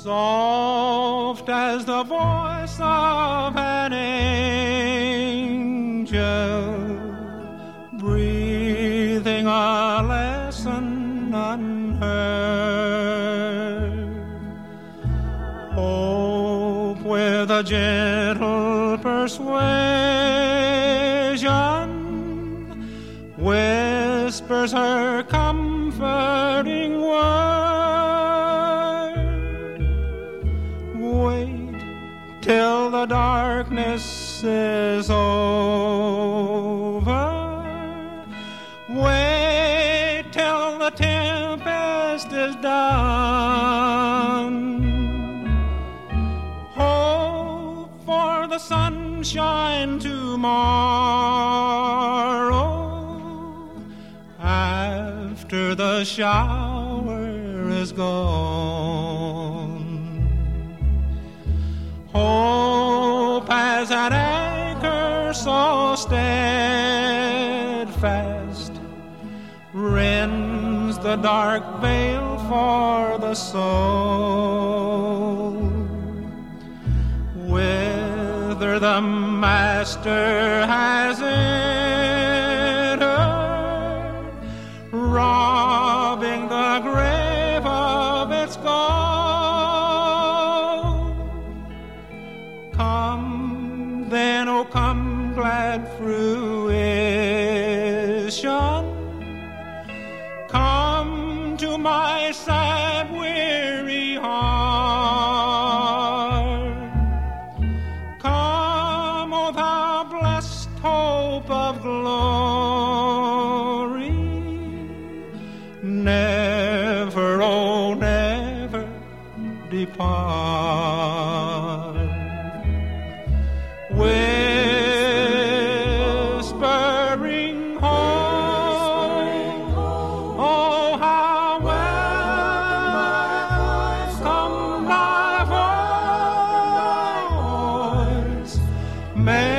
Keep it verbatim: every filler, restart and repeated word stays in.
soft as the voice of an angel, breathing a lesson unheard. Hope with a gentle persuasion whispers her comforting word. Wait till the darkness is over. Wait till the tempest is done. Hope for the sunshine tomorrow after the shower is gone. Hope as an anchor so steadfast rends the dark veil for the soul. Whither the Master has entered, robbing the grave of its gold. Come then, O come, glad fruition. Come to my sad, weary heart. Come, O thou blessed hope of glory. Never, oh, never depart. Whispering home, oh, how welcome thy voice. May